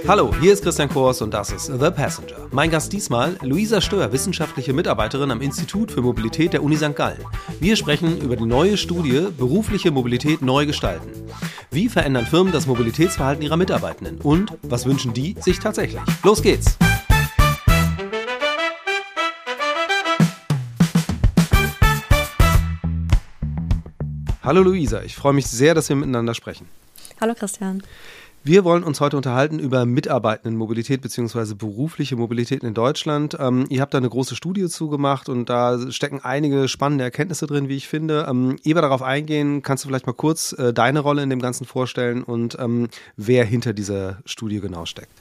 Hallo, hier ist Christian Kors und das ist The Passenger. Mein Gast diesmal, Luisa Stör, wissenschaftliche Mitarbeiterin am Institut für Mobilität der Uni St. Gallen. Wir sprechen über die neue Studie Berufliche Mobilität neu gestalten. Wie verändern Firmen das Mobilitätsverhalten ihrer Mitarbeitenden? Und was wünschen die sich tatsächlich? Los geht's! Hallo Luisa, ich freue mich sehr, dass wir miteinander sprechen. Hallo Christian. Wir wollen uns heute unterhalten über Mitarbeitendenmobilität bzw. berufliche Mobilität in Deutschland. Ihr habt da eine große Studie zugemacht und da stecken einige spannende Erkenntnisse drin, wie ich finde. Ehe wir darauf eingehen, kannst du vielleicht mal kurz deine Rolle in dem Ganzen vorstellen und wer hinter dieser Studie genau steckt?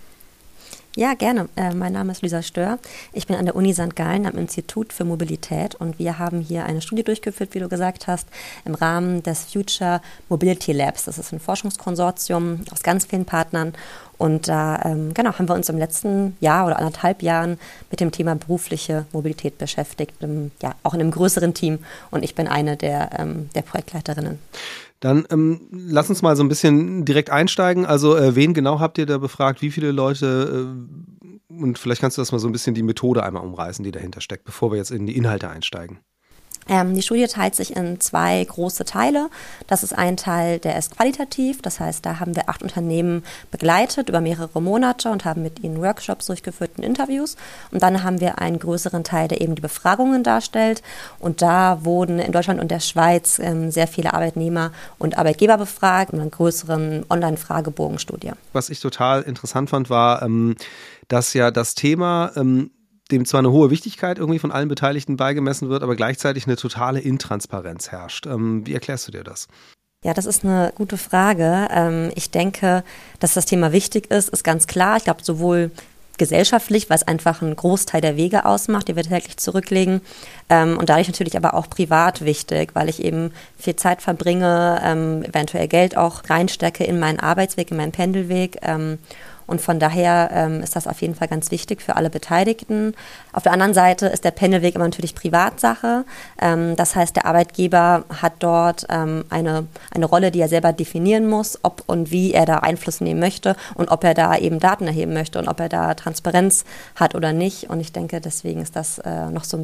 Ja, gerne. Mein Name ist Luisa Stör. Ich bin an der Uni St. Gallen am Institut für Mobilität und wir haben hier eine Studie durchgeführt, wie du gesagt hast, im Rahmen des Future Mobility Labs. Das ist ein Forschungskonsortium aus ganz vielen Partnern und da haben wir uns im letzten Jahr oder 1,5 Jahren mit dem Thema berufliche Mobilität beschäftigt, auch in einem größeren Team und ich bin eine der Projektleiterinnen. Dann lass uns mal so ein bisschen direkt einsteigen. Also wen genau habt ihr da befragt? Wie viele Leute? Und vielleicht kannst du das mal so ein bisschen die Methode einmal umreißen, die dahinter steckt, bevor wir jetzt in die Inhalte einsteigen. Die Studie teilt sich in 2 große Teile. Das ist ein Teil, der ist qualitativ. Das heißt, da haben wir 8 Unternehmen begleitet über mehrere Monate und haben mit ihnen Workshops durchgeführt und Interviews. Und dann haben wir einen größeren Teil, der eben die Befragungen darstellt. Und da wurden in Deutschland und der Schweiz sehr viele Arbeitnehmer und Arbeitgeber befragt in einer größeren Online-Fragebogenstudie. Was ich total interessant fand, war, dass ja das Thema dem zwar eine hohe Wichtigkeit irgendwie von allen Beteiligten beigemessen wird, aber gleichzeitig eine totale Intransparenz herrscht. Wie erklärst du dir das? Ja, das ist eine gute Frage. Ich denke, dass das Thema wichtig ist ganz klar. Ich glaube, sowohl gesellschaftlich, weil es einfach einen Großteil der Wege ausmacht, die wir täglich zurücklegen. Und dadurch natürlich aber auch privat wichtig, weil ich eben viel Zeit verbringe, eventuell Geld auch reinstecke in meinen Arbeitsweg, in meinen Pendelweg. Und von daher ist das auf jeden Fall ganz wichtig für alle Beteiligten. Auf der anderen Seite ist der Pendelweg immer natürlich Privatsache. Das heißt, der Arbeitgeber hat dort eine Rolle, die er selber definieren muss, ob und wie er da Einfluss nehmen möchte und ob er da eben Daten erheben möchte und ob er da Transparenz hat oder nicht. Und ich denke, deswegen ist das noch so ein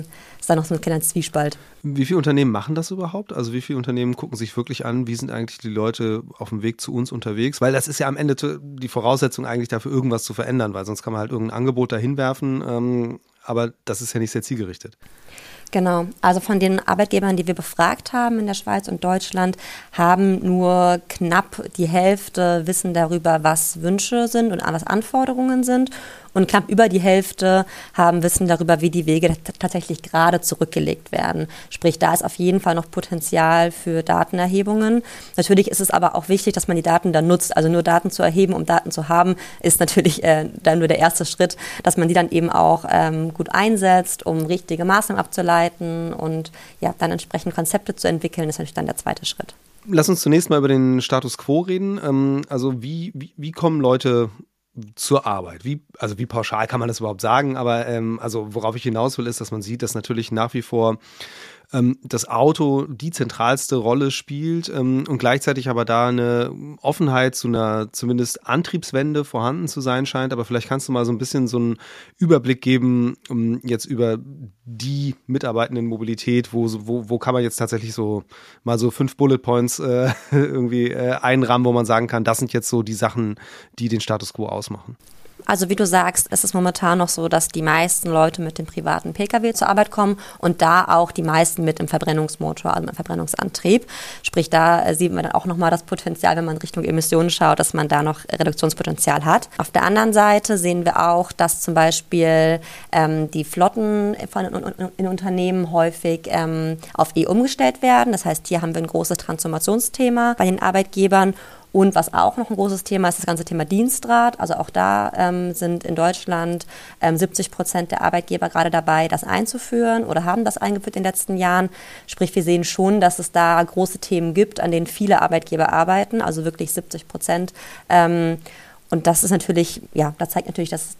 kleiner Zwiespalt. Wie viele Unternehmen machen das überhaupt? Also wie viele Unternehmen gucken sich wirklich an, wie sind eigentlich die Leute auf dem Weg zu uns unterwegs? Weil das ist ja am Ende die Voraussetzung eigentlich dafür, irgendwas zu verändern, weil sonst kann man halt irgendein Angebot dahin werfen, aber das ist ja nicht sehr zielgerichtet. Genau, also von den Arbeitgebern, die wir befragt haben in der Schweiz und Deutschland, haben nur knapp die Hälfte Wissen darüber, was Wünsche sind und was Anforderungen sind. Und knapp über die Hälfte haben Wissen darüber, wie die Wege tatsächlich gerade zurückgelegt werden. Sprich, da ist auf jeden Fall noch Potenzial für Datenerhebungen. Natürlich ist es aber auch wichtig, dass man die Daten dann nutzt. Also nur Daten zu erheben, um Daten zu haben, ist natürlich dann nur der erste Schritt, dass man die dann eben auch gut einsetzt, um richtige Maßnahmen abzuleiten und ja, dann entsprechend Konzepte zu entwickeln, ist natürlich dann der zweite Schritt. Lass uns zunächst mal über den Status quo reden. Also wie kommen Leute zur Arbeit? Wie pauschal kann man das überhaupt sagen? Aber worauf ich hinaus will, ist, dass man sieht, dass natürlich nach wie vor das Auto die zentralste Rolle spielt und gleichzeitig aber da eine Offenheit zu einer zumindest Antriebswende vorhanden zu sein scheint. Aber vielleicht kannst du mal so ein bisschen so einen Überblick geben jetzt über die mitarbeitenden Mobilität, wo kann man jetzt tatsächlich so mal so 5 Bullet Points irgendwie einrahmen, wo man sagen kann, das sind jetzt so die Sachen, die den Status quo ausmachen. Also wie du sagst, es ist momentan noch so, dass die meisten Leute mit dem privaten Pkw zur Arbeit kommen und da auch die meisten mit dem Verbrennungsmotor, also mit dem Verbrennungsantrieb. Sprich, da sieht man dann auch nochmal das Potenzial, wenn man Richtung Emissionen schaut, dass man da noch Reduktionspotenzial hat. Auf der anderen Seite sehen wir auch, dass zum Beispiel die Flotten in Unternehmen häufig auf umgestellt werden. Das heißt, hier haben wir ein großes Transformationsthema bei den Arbeitgebern. Und was auch noch ein großes Thema ist, das ganze Thema Dienstrat. Also auch da sind in Deutschland 70% der Arbeitgeber gerade dabei, das einzuführen oder haben das eingeführt in den letzten Jahren. Sprich, wir sehen schon, dass es da große Themen gibt, an denen viele Arbeitgeber arbeiten, also wirklich 70%. Und das ist natürlich, ja, das zeigt natürlich, dass es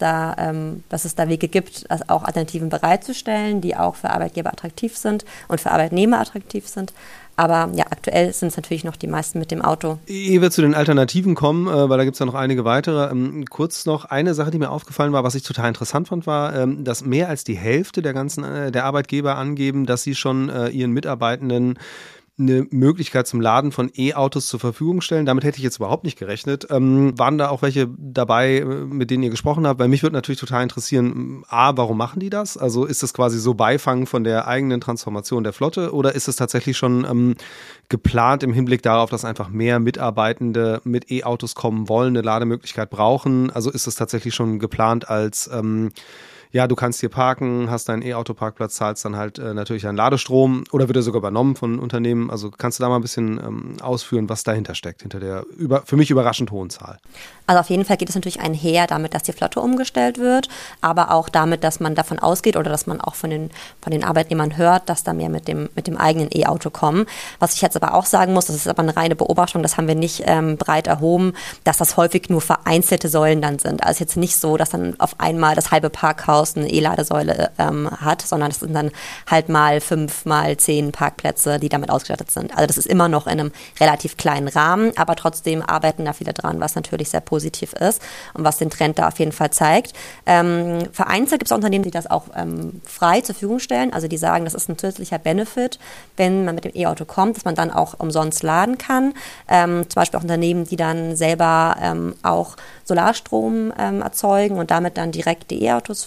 da Wege gibt, auch Alternativen bereitzustellen, die auch für Arbeitgeber attraktiv sind und für Arbeitnehmer attraktiv sind. Aber ja, aktuell sind es natürlich noch die meisten mit dem Auto. Ehe wir zu den Alternativen kommen, weil da gibt es ja noch einige weitere. Kurz noch eine Sache, die mir aufgefallen war, was ich total interessant fand, war, dass mehr als die Hälfte der Arbeitgeber angeben, dass sie schon ihren Mitarbeitenden eine Möglichkeit zum Laden von E-Autos zur Verfügung stellen. Damit hätte ich jetzt überhaupt nicht gerechnet. Waren da auch welche dabei, mit denen ihr gesprochen habt? Weil mich würde natürlich total interessieren, warum machen die das? Also ist das quasi so Beifang von der eigenen Transformation der Flotte oder ist es tatsächlich schon geplant im Hinblick darauf, dass einfach mehr Mitarbeitende mit E-Autos kommen wollen, eine Lademöglichkeit brauchen? Also ist es tatsächlich schon geplant als ja, du kannst hier parken, hast deinen E-Auto-Parkplatz, zahlst dann halt natürlich einen Ladestrom oder wird er sogar übernommen von Unternehmen. Also kannst du da mal ein bisschen ausführen, was dahinter steckt, hinter der für mich überraschend hohen Zahl? Also auf jeden Fall geht es natürlich einher damit, dass die Flotte umgestellt wird, aber auch damit, dass man davon ausgeht oder dass man auch von den Arbeitnehmern hört, dass da mehr mit dem eigenen E-Auto kommen. Was ich jetzt aber auch sagen muss, das ist aber eine reine Beobachtung, das haben wir nicht breit erhoben, dass das häufig nur vereinzelte Säulen dann sind. Also jetzt nicht so, dass dann auf einmal das halbe Parkhaus eine E-Ladesäule hat, sondern das sind dann halt mal 5 mal 10 Parkplätze, die damit ausgestattet sind. Also das ist immer noch in einem relativ kleinen Rahmen, aber trotzdem arbeiten da viele dran, was natürlich sehr positiv ist und was den Trend da auf jeden Fall zeigt. Vereinzelt gibt es auch Unternehmen, die das auch frei zur Verfügung stellen, also die sagen, das ist ein zusätzlicher Benefit, wenn man mit dem E-Auto kommt, dass man dann auch umsonst laden kann. Zum Beispiel auch Unternehmen, die dann selber auch Solarstrom erzeugen und damit dann direkt die E-Autos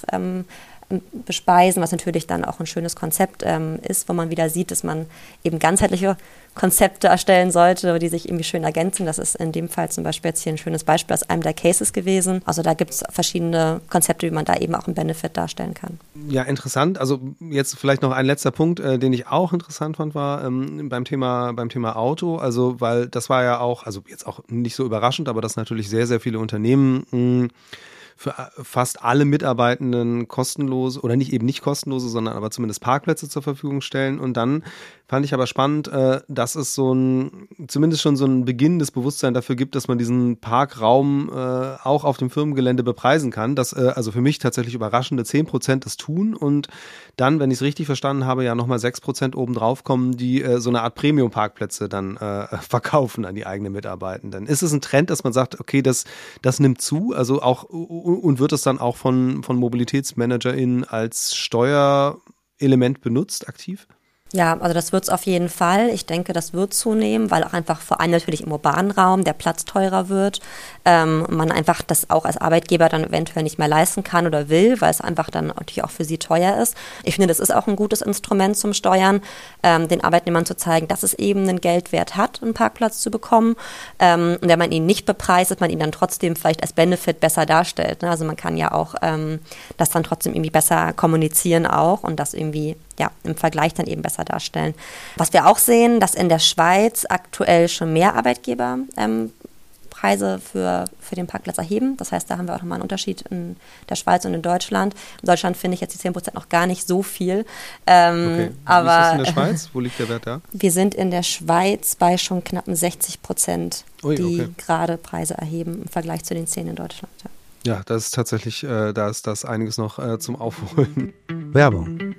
bespeisen, was natürlich dann auch ein schönes Konzept ist, wo man wieder sieht, dass man eben ganzheitliche Konzepte erstellen sollte, die sich irgendwie schön ergänzen. Das ist in dem Fall zum Beispiel jetzt hier ein schönes Beispiel aus einem der Cases gewesen. Also da gibt es verschiedene Konzepte, wie man da eben auch einen Benefit darstellen kann. Ja, interessant. Also jetzt vielleicht noch ein letzter Punkt, den ich auch interessant fand, war beim Thema Auto. Also weil das war ja auch, also jetzt auch nicht so überraschend, aber dass natürlich sehr, sehr viele Unternehmen für fast alle Mitarbeitenden kostenlose oder nicht kostenlose, sondern aber zumindest Parkplätze zur Verfügung stellen. Und dann fand ich aber spannend, dass es zumindest schon so ein Beginn des Bewusstseins dafür gibt, dass man diesen Parkraum auch auf dem Firmengelände bepreisen kann. Dass also für mich tatsächlich überraschende 10% das tun und dann, wenn ich es richtig verstanden habe, ja nochmal 6% obendrauf kommen, die so eine Art Premium-Parkplätze dann verkaufen an die eigenen Mitarbeitenden. Ist es ein Trend, dass man sagt, okay, das nimmt zu, also auch und wird es dann auch von MobilitätsmanagerInnen als Steuerelement benutzt, aktiv? Ja, also das wird es auf jeden Fall. Ich denke, das wird zunehmen, weil auch einfach vor allem natürlich im urbanen Raum der Platz teurer wird. Man einfach das auch als Arbeitgeber dann eventuell nicht mehr leisten kann oder will, weil es einfach dann natürlich auch für sie teuer ist. Ich finde, das ist auch ein gutes Instrument zum Steuern, den Arbeitnehmern zu zeigen, dass es eben einen Geldwert hat, einen Parkplatz zu bekommen. Und wenn man ihn nicht bepreist, dass man ihn dann trotzdem vielleicht als Benefit besser darstellt. Ne? Also man kann ja auch das dann trotzdem irgendwie besser kommunizieren auch und das irgendwie ja, im Vergleich dann eben besser darstellen. Was wir auch sehen, dass in der Schweiz aktuell schon mehr Arbeitgeber Preise für den Parkplatz erheben. Das heißt, da haben wir auch nochmal einen Unterschied in der Schweiz und in Deutschland. In Deutschland finde ich jetzt die 10% noch gar nicht so viel. Okay. Aber wie ist das in der Schweiz? Wo liegt der Wert da? Wir sind in der Schweiz bei schon knappen 60%, die gerade Preise erheben im Vergleich zu den 10 in Deutschland. Ja, das ist tatsächlich, da ist das einiges noch zum Aufholen. Werbung.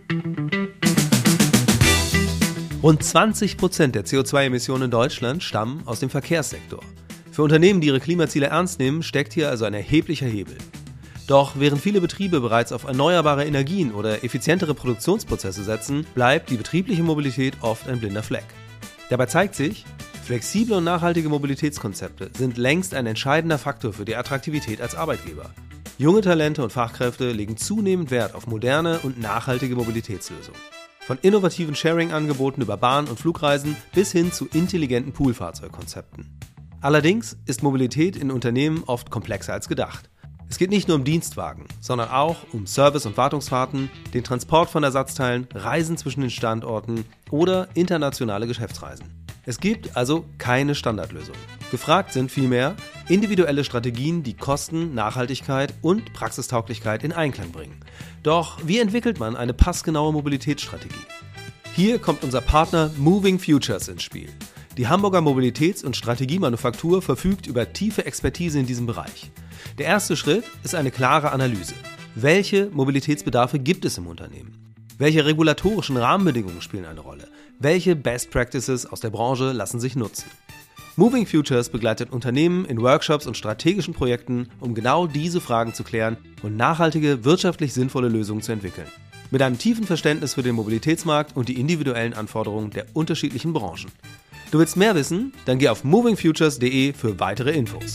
Rund 20% der CO2-Emissionen in Deutschland stammen aus dem Verkehrssektor. Für Unternehmen, die ihre Klimaziele ernst nehmen, steckt hier also ein erheblicher Hebel. Doch während viele Betriebe bereits auf erneuerbare Energien oder effizientere Produktionsprozesse setzen, bleibt die betriebliche Mobilität oft ein blinder Fleck. Dabei zeigt sich, flexible und nachhaltige Mobilitätskonzepte sind längst ein entscheidender Faktor für die Attraktivität als Arbeitgeber. Junge Talente und Fachkräfte legen zunehmend Wert auf moderne und nachhaltige Mobilitätslösungen. Von innovativen Sharing-Angeboten über Bahn- und Flugreisen bis hin zu intelligenten Poolfahrzeugkonzepten. Allerdings ist Mobilität in Unternehmen oft komplexer als gedacht. Es geht nicht nur um Dienstwagen, sondern auch um Service- und Wartungsfahrten, den Transport von Ersatzteilen, Reisen zwischen den Standorten oder internationale Geschäftsreisen. Es gibt also keine Standardlösung. Gefragt sind vielmehr individuelle Strategien, die Kosten, Nachhaltigkeit und Praxistauglichkeit in Einklang bringen. Doch wie entwickelt man eine passgenaue Mobilitätsstrategie? Hier kommt unser Partner Moving Futures ins Spiel. Die Hamburger Mobilitäts- und Strategiemanufaktur verfügt über tiefe Expertise in diesem Bereich. Der erste Schritt ist eine klare Analyse. Welche Mobilitätsbedarfe gibt es im Unternehmen? Welche regulatorischen Rahmenbedingungen spielen eine Rolle? Welche Best Practices aus der Branche lassen sich nutzen? Moving Futures begleitet Unternehmen in Workshops und strategischen Projekten, um genau diese Fragen zu klären und nachhaltige, wirtschaftlich sinnvolle Lösungen zu entwickeln. Mit einem tiefen Verständnis für den Mobilitätsmarkt und die individuellen Anforderungen der unterschiedlichen Branchen. Du willst mehr wissen? Dann geh auf movingfutures.de für weitere Infos.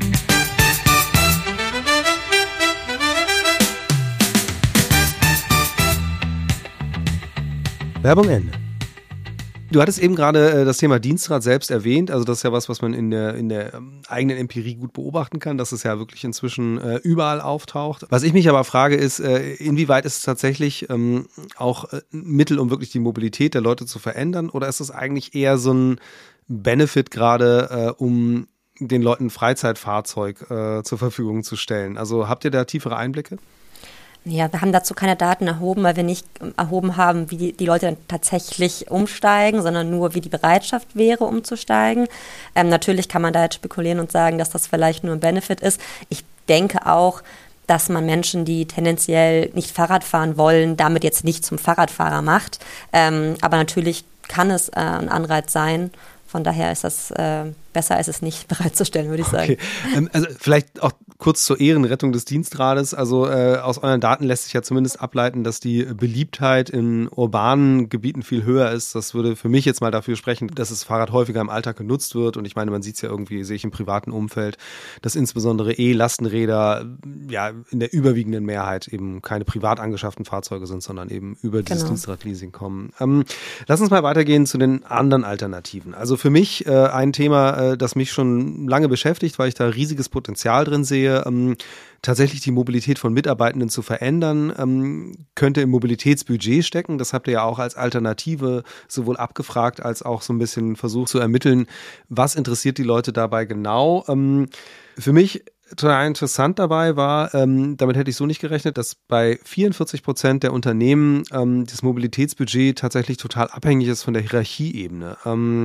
Werbung Ende. Du hattest eben gerade das Thema Dienstrad selbst erwähnt. Also das ist ja was man in der eigenen Empirie gut beobachten kann, dass es ja wirklich inzwischen überall auftaucht. Was ich mich aber frage ist, inwieweit ist es tatsächlich auch ein Mittel, um wirklich die Mobilität der Leute zu verändern? Oder ist es eigentlich eher so ein Benefit gerade, um den Leuten ein Freizeitfahrzeug zur Verfügung zu stellen? Also habt ihr da tiefere Einblicke? Ja, wir haben dazu keine Daten erhoben, weil wir nicht erhoben haben, wie die Leute dann tatsächlich umsteigen, sondern nur, wie die Bereitschaft wäre, umzusteigen. Natürlich kann man da jetzt spekulieren und sagen, dass das vielleicht nur ein Benefit ist. Ich denke auch, dass man Menschen, die tendenziell nicht Fahrrad fahren wollen, damit jetzt nicht zum Fahrradfahrer macht. Aber natürlich kann es ein Anreiz sein. Von daher ist das besser, ist es nicht bereitzustellen, würde ich sagen. Okay. Also vielleicht auch kurz zur Ehrenrettung des Dienstrades. Also aus euren Daten lässt sich ja zumindest ableiten, dass die Beliebtheit in urbanen Gebieten viel höher ist. Das würde für mich jetzt mal dafür sprechen, dass das Fahrrad häufiger im Alltag genutzt wird. Und ich meine, man sieht es ja irgendwie, sehe ich im privaten Umfeld, dass insbesondere E-Lastenräder ja in der überwiegenden Mehrheit eben keine privat angeschafften Fahrzeuge sind, sondern eben über dieses Dienstradleasing kommen. Lass uns mal weitergehen zu den anderen Alternativen. Also für mich ein Thema, das mich schon lange beschäftigt, weil ich da riesiges Potenzial drin sehe, tatsächlich die Mobilität von Mitarbeitenden zu verändern, könnte im Mobilitätsbudget stecken. Das habt ihr ja auch als Alternative sowohl abgefragt als auch so ein bisschen versucht zu ermitteln, was interessiert die Leute dabei genau. Für mich total interessant dabei war, damit hätte ich so nicht gerechnet, dass bei 44% der Unternehmen das Mobilitätsbudget tatsächlich total abhängig ist von der Hierarchieebene.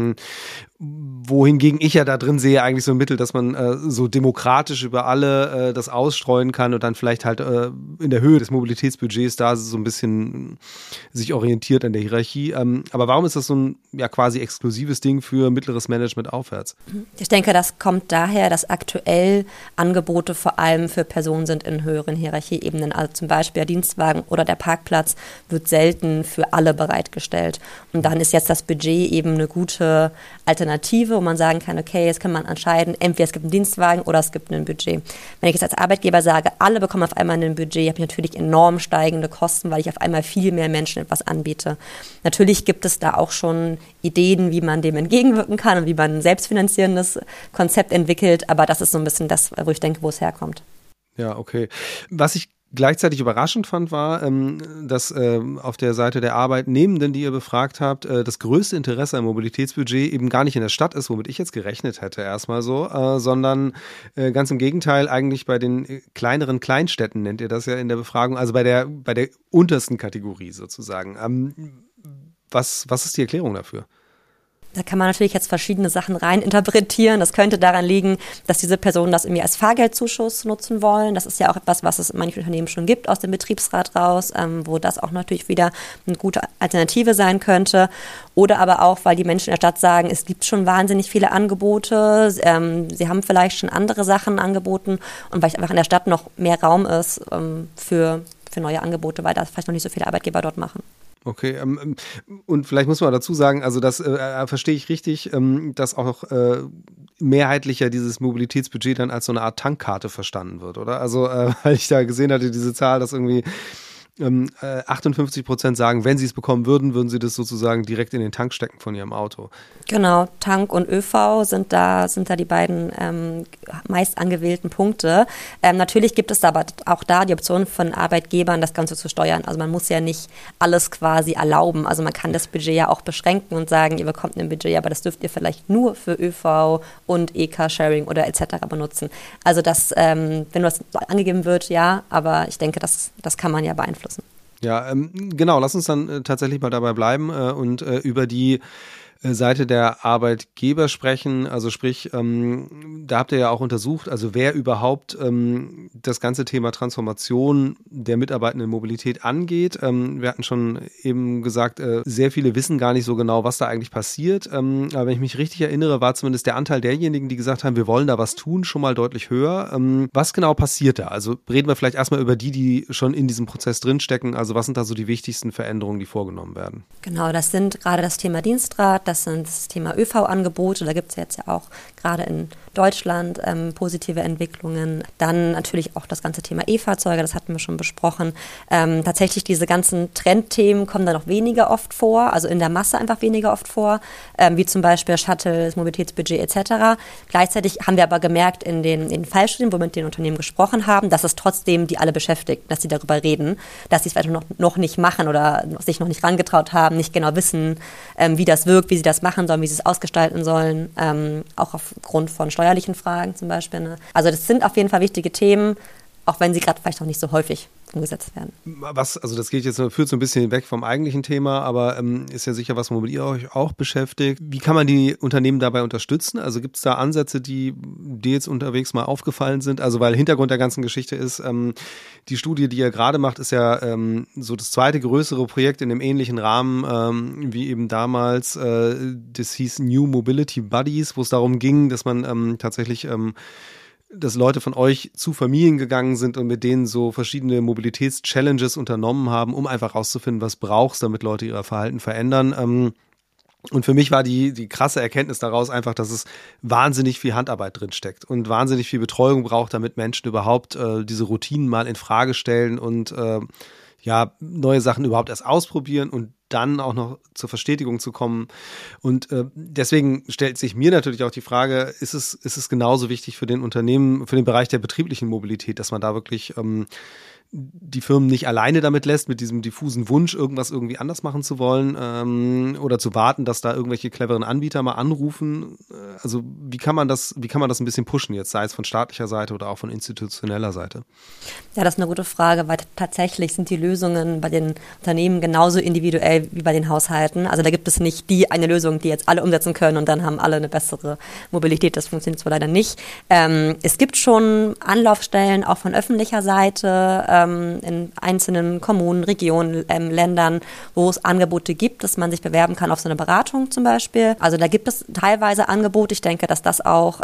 Wohingegen ich ja da drin sehe eigentlich so ein Mittel, dass man so demokratisch über alle das ausstreuen kann und dann vielleicht halt in der Höhe des Mobilitätsbudgets da so ein bisschen sich orientiert an der Hierarchie. Aber warum ist das so ein ja quasi exklusives Ding für mittleres Management aufwärts? Ich denke, das kommt daher, dass aktuell Angebote vor allem für Personen sind in höheren Hierarchieebenen. Also zum Beispiel der Dienstwagen oder der Parkplatz wird selten für alle bereitgestellt. Und dann ist jetzt das Budget eben eine gute Alternative, wo man sagen kann, okay, jetzt kann man entscheiden, entweder es gibt einen Dienstwagen oder es gibt ein Budget. Wenn ich jetzt als Arbeitgeber sage, alle bekommen auf einmal ein Budget, habe ich natürlich enorm steigende Kosten, weil ich auf einmal viel mehr Menschen etwas anbiete. Natürlich gibt es da auch schon Ideen, wie man dem entgegenwirken kann und wie man ein selbstfinanzierendes Konzept entwickelt, aber das ist so ein bisschen das, wo ich denke, wo es herkommt. Ja, okay. Was ich gleichzeitig überraschend fand, war, dass auf der Seite der Arbeitnehmenden, die ihr befragt habt, das größte Interesse am Mobilitätsbudget eben gar nicht in der Stadt ist, womit ich jetzt gerechnet hätte erstmal so, sondern ganz im Gegenteil eigentlich bei den kleineren Kleinstädten, nennt ihr das ja in der Befragung, also bei der untersten Kategorie sozusagen. Was ist die Erklärung dafür? Da kann man natürlich jetzt verschiedene Sachen rein interpretieren. Das könnte daran liegen, dass diese Personen das irgendwie als Fahrgeldzuschuss nutzen wollen. Das ist ja auch etwas, was es in manchen Unternehmen schon gibt aus dem Betriebsrat raus, wo das auch natürlich wieder eine gute Alternative sein könnte. Oder aber auch, weil die Menschen in der Stadt sagen, es gibt schon wahnsinnig viele Angebote. Sie haben vielleicht schon andere Sachen angeboten und weil einfach in der Stadt noch mehr Raum ist für neue Angebote, weil da vielleicht noch nicht so viele Arbeitgeber dort machen. Okay, und vielleicht muss man dazu sagen, also das verstehe ich richtig, dass auch mehrheitlich ja dieses Mobilitätsbudget dann als so eine Art Tankkarte verstanden wird, oder? Also, weil ich da gesehen hatte, diese Zahl, dass irgendwie 58% sagen, wenn sie es bekommen würden, würden sie das sozusagen direkt in den Tank stecken von ihrem Auto. Genau, Tank und ÖV sind da die beiden meist angewählten Punkte. Natürlich gibt es aber auch da die Option von Arbeitgebern, das Ganze zu steuern. Also man muss ja nicht alles quasi erlauben. Also man kann das Budget ja auch beschränken und sagen, ihr bekommt ein Budget, aber das dürft ihr vielleicht nur für ÖV und E-Car-Sharing oder etc. benutzen. Also das, wenn das angegeben wird, ja, aber ich denke, das kann man ja beeinflussen. Ja, genau, lass uns dann tatsächlich mal dabei bleiben und über die Seite der Arbeitgeber sprechen. Also sprich, da habt ihr ja auch untersucht, also wer überhaupt das ganze Thema Transformation der mitarbeitenden Mobilität angeht. Wir hatten schon eben gesagt, sehr viele wissen gar nicht so genau, was da eigentlich passiert. Aber wenn ich mich richtig erinnere, war zumindest der Anteil derjenigen, die gesagt haben, wir wollen da was tun, schon mal deutlich höher. Was genau passiert da? Also reden wir vielleicht erstmal über die schon in diesem Prozess drinstecken. Also was sind da so die wichtigsten Veränderungen, die vorgenommen werden? Genau, das sind gerade das Thema Dienstrat, das sind das Thema ÖV-Angebote, da gibt es jetzt ja auch gerade in Deutschland positive Entwicklungen. Dann natürlich auch das ganze Thema E-Fahrzeuge, das hatten wir schon besprochen. Tatsächlich diese ganzen Trendthemen kommen da noch weniger oft vor, also in der Masse einfach weniger oft vor, wie zum Beispiel Shuttle, das Mobilitätsbudget etc. Gleichzeitig haben wir aber gemerkt in den Fallstudien, wo wir mit den Unternehmen gesprochen haben, dass es trotzdem die alle beschäftigt, dass sie darüber reden, dass sie es vielleicht noch nicht machen oder sich noch nicht rangetraut haben, nicht genau wissen, wie das wirkt, wie sie das machen sollen, wie sie es ausgestalten sollen, auch aufgrund von steuerlichen Fragen zum Beispiel. Ne? Also das sind auf jeden Fall wichtige Themen, auch wenn sie gerade vielleicht noch nicht so häufig umgesetzt werden. Also das führt so ein bisschen weg vom eigentlichen Thema, aber ist ja sicher was, womit ihr euch auch beschäftigt. Wie kann man die Unternehmen dabei unterstützen? Also gibt es da Ansätze, die dir jetzt unterwegs mal aufgefallen sind? Also weil Hintergrund der ganzen Geschichte ist, die Studie, die ihr gerade macht, ist ja so das zweite größere Projekt in einem ähnlichen Rahmen wie eben damals. Das hieß New Mobility Buddies, wo es darum ging, dass man tatsächlich dass Leute von euch zu Familien gegangen sind und mit denen so verschiedene Mobilitäts-Challenges unternommen haben, um einfach rauszufinden, was brauchst, damit Leute ihr Verhalten verändern. Und für mich war die krasse Erkenntnis daraus einfach, dass es wahnsinnig viel Handarbeit drin steckt und wahnsinnig viel Betreuung braucht, damit Menschen überhaupt diese Routinen mal in Frage stellen und neue Sachen überhaupt erst ausprobieren und dann auch noch zur Verstetigung zu kommen. Und deswegen stellt sich mir natürlich auch die Frage, ist es genauso wichtig für den Unternehmen, für den Bereich der betrieblichen Mobilität, dass man da wirklich die Firmen nicht alleine damit lässt, mit diesem diffusen Wunsch, irgendwas irgendwie anders machen zu wollen oder zu warten, dass da irgendwelche cleveren Anbieter mal anrufen. Also wie kann man das ein bisschen pushen jetzt, sei es von staatlicher Seite oder auch von institutioneller Seite? Ja, das ist eine gute Frage, weil tatsächlich sind die Lösungen bei den Unternehmen genauso individuell wie bei den Haushalten. Also da gibt es nicht die eine Lösung, die jetzt alle umsetzen können und dann haben alle eine bessere Mobilität. Das funktioniert zwar leider nicht. Es gibt schon Anlaufstellen auch von öffentlicher Seite, in einzelnen Kommunen, Regionen, Ländern, wo es Angebote gibt, dass man sich bewerben kann auf so eine Beratung zum Beispiel. Also da gibt es teilweise Angebote. Ich denke, dass das auch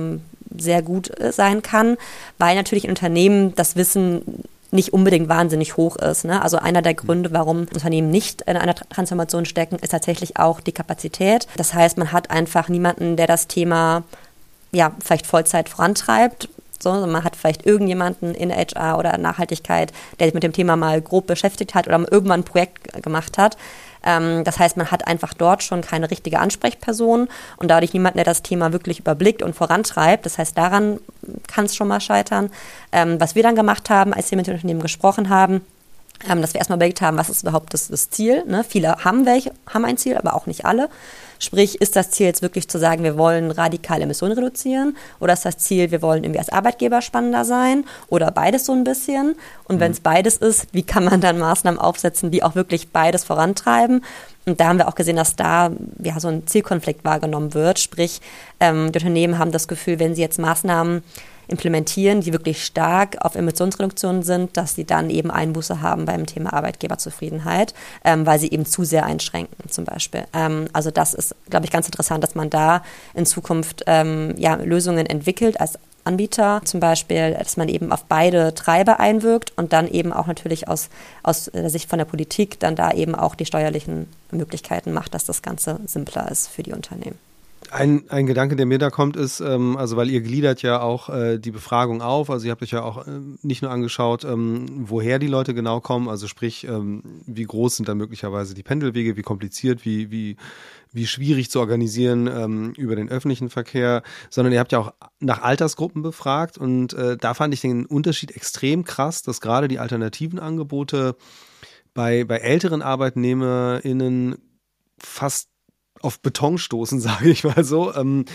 sehr gut sein kann, weil natürlich in Unternehmen das Wissen nicht unbedingt wahnsinnig hoch ist. Ne? Also einer der Gründe, warum Unternehmen nicht in einer Transformation stecken, ist tatsächlich auch die Kapazität. Das heißt, man hat einfach niemanden, der das Thema vielleicht Vollzeit vorantreibt. So, man hat vielleicht irgendjemanden in HR oder Nachhaltigkeit, der sich mit dem Thema mal grob beschäftigt hat oder irgendwann ein Projekt gemacht hat. Das heißt, man hat einfach dort schon keine richtige Ansprechperson und dadurch niemanden, der das Thema wirklich überblickt und vorantreibt. Das heißt, daran kann es schon mal scheitern. Was wir dann gemacht haben, als wir mit den Unternehmen gesprochen haben, dass wir erstmal überlegt haben, was ist überhaupt das Ziel. Ne? Viele haben ein Ziel, aber auch nicht alle. Sprich, ist das Ziel jetzt wirklich zu sagen, wir wollen radikal Emissionen reduzieren oder ist das Ziel, wir wollen irgendwie als Arbeitgeber spannender sein oder beides so ein bisschen? Und wenn es beides ist, wie kann man dann Maßnahmen aufsetzen, die auch wirklich beides vorantreiben? Und da haben wir auch gesehen, dass da so ein Zielkonflikt wahrgenommen wird. Sprich, die Unternehmen haben das Gefühl, wenn sie jetzt Maßnahmen implementieren, die wirklich stark auf Emissionsreduktion sind, dass sie dann eben Einbuße haben beim Thema Arbeitgeberzufriedenheit, weil sie eben zu sehr einschränken zum Beispiel. Also das ist, glaube ich, ganz interessant, dass man da in Zukunft Lösungen entwickelt als Anbieter, zum Beispiel, dass man eben auf beide Treiber einwirkt und dann eben auch natürlich aus der Sicht von der Politik dann da eben auch die steuerlichen Möglichkeiten macht, dass das Ganze simpler ist für die Unternehmen. Ein Gedanke, der mir da kommt, ist, also weil ihr gliedert ja auch die Befragung auf, also ihr habt euch ja auch nicht nur angeschaut, woher die Leute genau kommen, also sprich, wie groß sind da möglicherweise die Pendelwege, wie kompliziert, wie schwierig zu organisieren über den öffentlichen Verkehr, sondern ihr habt ja auch nach Altersgruppen befragt und da fand ich den Unterschied extrem krass, dass gerade die alternativen Angebote bei älteren ArbeitnehmerInnen fast auf Beton stoßen, sage ich mal so.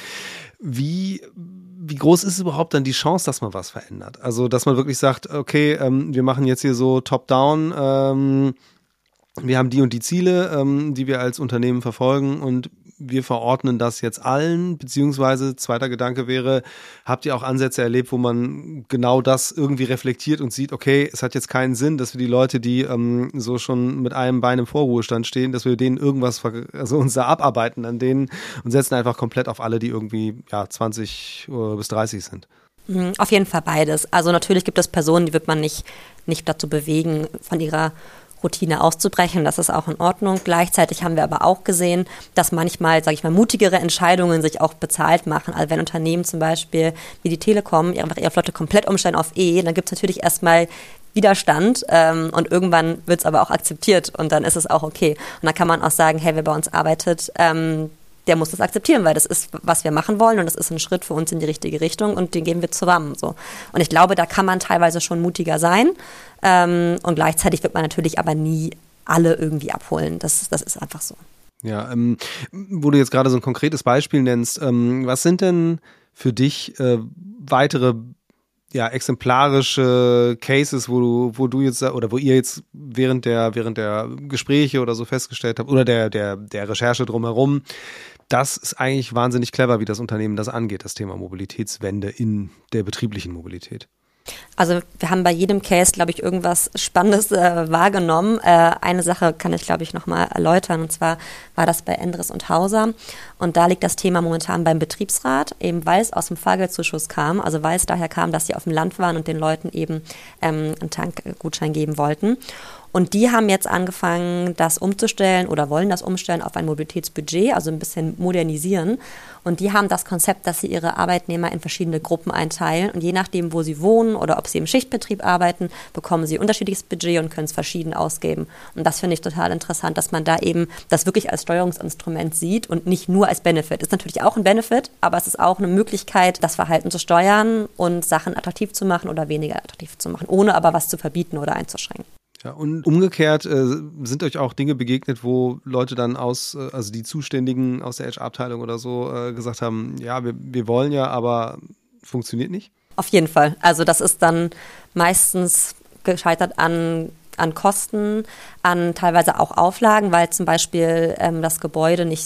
Wie groß ist überhaupt dann die Chance, dass man was verändert? Also, dass man wirklich sagt, okay, wir machen jetzt hier so top-down, wir haben die und die Ziele, die wir als Unternehmen verfolgen und wir verordnen das jetzt allen, beziehungsweise zweiter Gedanke wäre, habt ihr auch Ansätze erlebt, wo man genau das irgendwie reflektiert und sieht, okay, es hat jetzt keinen Sinn, dass wir die Leute, die so schon mit einem Bein im Vorruhestand stehen, dass wir denen irgendwas, also uns da abarbeiten an denen und setzen einfach komplett auf alle, die irgendwie 20 bis 30 sind. Auf jeden Fall beides. Also natürlich gibt es Personen, die wird man nicht dazu bewegen, von ihrer Routine auszubrechen. Das ist auch in Ordnung. Gleichzeitig haben wir aber auch gesehen, dass manchmal, sage ich mal, mutigere Entscheidungen sich auch bezahlt machen. Also wenn Unternehmen zum Beispiel wie die Telekom ihre Flotte komplett umstellen auf E, dann gibt es natürlich erstmal Widerstand und irgendwann wird es aber auch akzeptiert und dann ist es auch okay. Und dann kann man auch sagen, hey, wer bei uns arbeitet, der muss das akzeptieren, weil das ist, was wir machen wollen und das ist ein Schritt für uns in die richtige Richtung und den gehen wir zusammen. So. Und ich glaube, da kann man teilweise schon mutiger sein und gleichzeitig wird man natürlich aber nie alle irgendwie abholen. Das ist einfach so. Ja, wo du jetzt gerade so ein konkretes Beispiel nennst, was sind denn für dich weitere exemplarische Cases, wo du jetzt oder wo ihr jetzt während der Gespräche oder so festgestellt habt oder der Recherche drumherum, das ist eigentlich wahnsinnig clever, wie das Unternehmen das angeht, das Thema Mobilitätswende in der betrieblichen Mobilität. Also wir haben bei jedem Case, glaube ich, irgendwas Spannendes wahrgenommen. Eine Sache kann ich, glaube ich, nochmal erläutern. Und zwar war das bei Endres und Hauser. Und da liegt das Thema momentan beim Betriebsrat, eben weil es aus dem Fahrgeldzuschuss kam. Also weil es daher kam, dass sie auf dem Land waren und den Leuten eben einen Tankgutschein geben wollten. Und die haben jetzt angefangen, das umzustellen oder wollen das umstellen auf ein Mobilitätsbudget, also ein bisschen modernisieren. Und die haben das Konzept, dass sie ihre Arbeitnehmer in verschiedene Gruppen einteilen. Und je nachdem, wo sie wohnen oder ob sie im Schichtbetrieb arbeiten, bekommen sie unterschiedliches Budget und können es verschieden ausgeben. Und das finde ich total interessant, dass man da eben das wirklich als Steuerungsinstrument sieht und nicht nur als Benefit. Ist natürlich auch ein Benefit, aber es ist auch eine Möglichkeit, das Verhalten zu steuern und Sachen attraktiv zu machen oder weniger attraktiv zu machen, ohne aber was zu verbieten oder einzuschränken. Ja, und umgekehrt sind euch auch Dinge begegnet, wo Leute dann also die Zuständigen aus der HR-Abteilung oder so gesagt haben, ja, wir wollen ja, aber funktioniert nicht? Auf jeden Fall. Also das ist dann meistens gescheitert an Kosten, an teilweise auch Auflagen, weil zum Beispiel das Gebäude nicht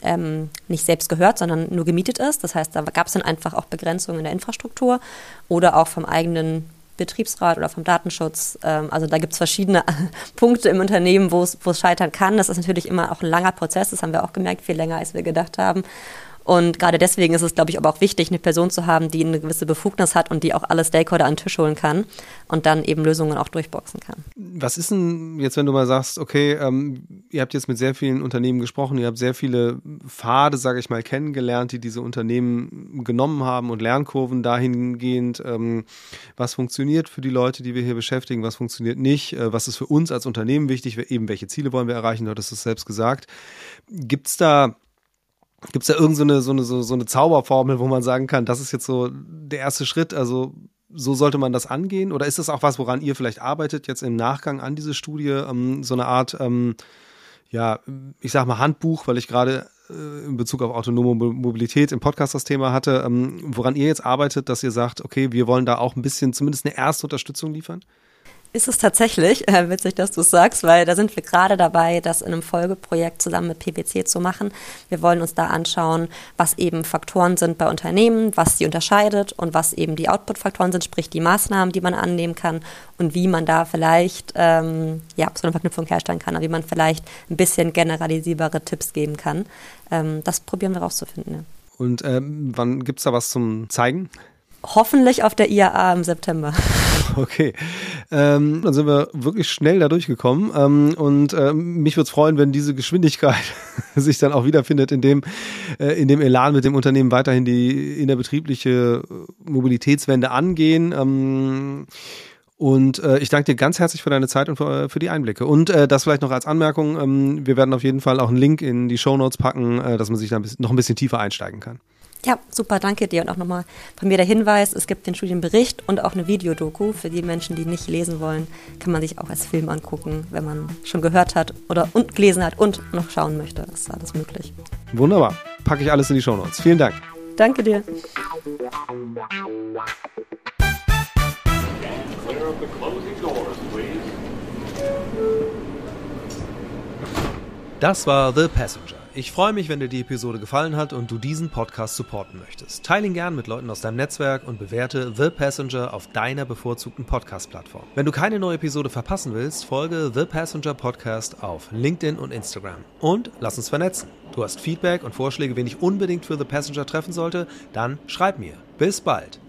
selbst gehört, sondern nur gemietet ist. Das heißt, da gab es dann einfach auch Begrenzungen in der Infrastruktur oder auch vom eigenen Betriebsrat oder vom Datenschutz. Also da gibt es verschiedene Punkte im Unternehmen, wo es scheitern kann. Das ist natürlich immer auch ein langer Prozess. Das haben wir auch gemerkt, viel länger, als wir gedacht haben. Und gerade deswegen ist es, glaube ich, aber auch wichtig, eine Person zu haben, die eine gewisse Befugnis hat und die auch alle Stakeholder an den Tisch holen kann und dann eben Lösungen auch durchboxen kann. Was ist denn jetzt, wenn du mal sagst, okay, ihr habt jetzt mit sehr vielen Unternehmen gesprochen, ihr habt sehr viele Pfade, sage ich mal, kennengelernt, die diese Unternehmen genommen haben und Lernkurven dahingehend, was funktioniert für die Leute, die wir hier beschäftigen, was funktioniert nicht, was ist für uns als Unternehmen wichtig, eben welche Ziele wollen wir erreichen, du hattest es selbst gesagt. Gibt's da irgend so eine Zauberformel, wo man sagen kann, das ist jetzt so der erste Schritt, also so sollte man das angehen? Oder ist das auch was, woran ihr vielleicht arbeitet, jetzt im Nachgang an diese Studie, so eine Art, ich sag mal Handbuch, weil ich gerade in Bezug auf autonome Mobilität im Podcast das Thema hatte, woran ihr jetzt arbeitet, dass ihr sagt, okay, wir wollen da auch ein bisschen, zumindest eine erste Unterstützung liefern? Ist es tatsächlich, witzig, dass du es sagst, weil da sind wir gerade dabei, das in einem Folgeprojekt zusammen mit PwC zu machen. Wir wollen uns da anschauen, was eben Faktoren sind bei Unternehmen, was sie unterscheidet und was eben die Output-Faktoren sind, sprich die Maßnahmen, die man annehmen kann und wie man da vielleicht so eine Verknüpfung herstellen kann, wie man vielleicht ein bisschen generalisierbare Tipps geben kann. Das probieren wir rauszufinden. Ja. Und wann gibt's da was zum Zeigen? Hoffentlich auf der IAA im September. Okay, dann sind wir wirklich schnell da durchgekommen und mich würde es freuen, wenn diese Geschwindigkeit sich dann auch wiederfindet in dem Elan mit dem Unternehmen weiterhin die innerbetriebliche Mobilitätswende angehen. Und ich danke dir ganz herzlich für deine Zeit und für die Einblicke. Und das vielleicht noch als Anmerkung, wir werden auf jeden Fall auch einen Link in die Shownotes packen, dass man sich da noch ein bisschen tiefer einsteigen kann. Ja, super, danke dir. Und auch nochmal von mir der Hinweis, es gibt den Studienbericht und auch eine Videodoku. Für die Menschen, die nicht lesen wollen, kann man sich auch als Film angucken, wenn man schon gehört hat und gelesen hat und noch schauen möchte. Das ist alles möglich. Wunderbar. Packe ich alles in die Shownotes. Vielen Dank. Danke dir. Das war The Passenger. Ich freue mich, wenn dir die Episode gefallen hat und du diesen Podcast supporten möchtest. Teile ihn gern mit Leuten aus deinem Netzwerk und bewerte The Passenger auf deiner bevorzugten Podcast-Plattform. Wenn du keine neue Episode verpassen willst, folge The Passenger Podcast auf LinkedIn und Instagram. Und lass uns vernetzen. Du hast Feedback und Vorschläge, wen ich unbedingt für The Passenger treffen sollte? Dann schreib mir. Bis bald.